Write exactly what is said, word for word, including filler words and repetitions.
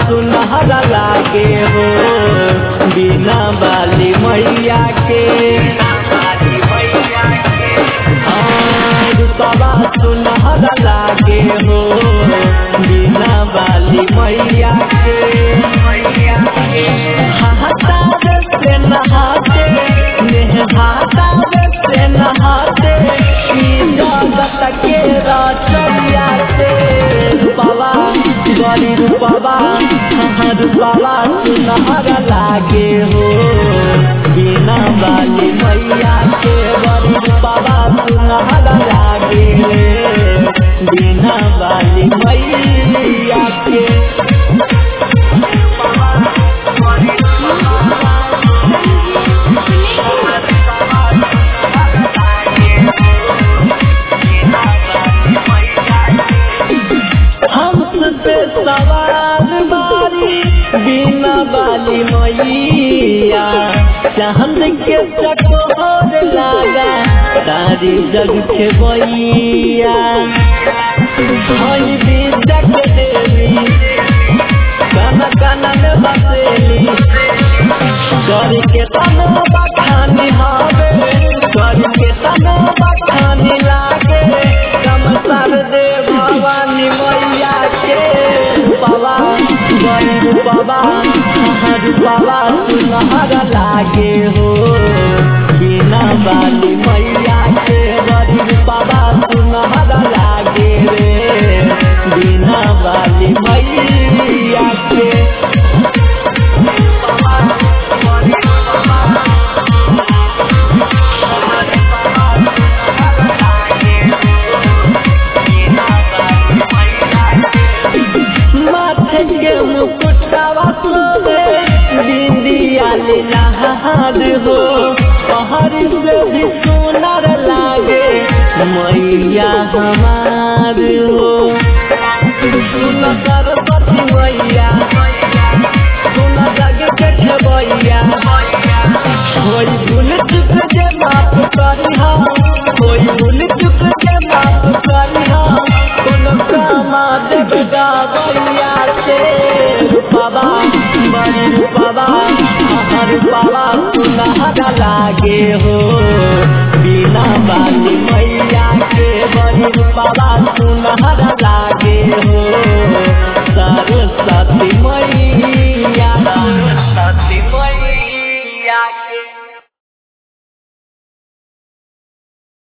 सुनहरा लागे हो बिना बाली मैया के। रूपवा सुनहरा लागे हो बिना बाली मैया के। हाहाकार से नहाते नेहातार से नहाते जगत के रचैया से। रूपवा गरी रूपवा रूपवा सुनहरा लागे हो बिना बाली मैया के। गरी रूपवा सुनहरा लागे बिना बाली मैया के। सवार बारी बिना बाली मैया चांद के चकोर लागा तारी जग के बैया। विद्या के देवी काना काना में बसेली कर के तनो बखानी हवे कर के तनो बखानी लागे कमसर दे भवानी मैया के। रूपवा गरी रूपवा रूपवा सुनहरा लागे हो बिना बाली मैया के। गरी रूपवा सुनहरा लागे रे बिना बाली मैया के। हो पहाड़ से भी सुनर लागे मैया हमार हो। सुन सरस्वती मैया सुन जग के खेबैया कोई भूल चुक के माफ करिहा कोई भूल चुक के माफ करिहा कोनो कामा देव गावैया से। रूपवा बड़ी रूपवा रूपवा सुनहरा लागे हो बिना बाली मैया के। बड़ी रूपवा सुनहरा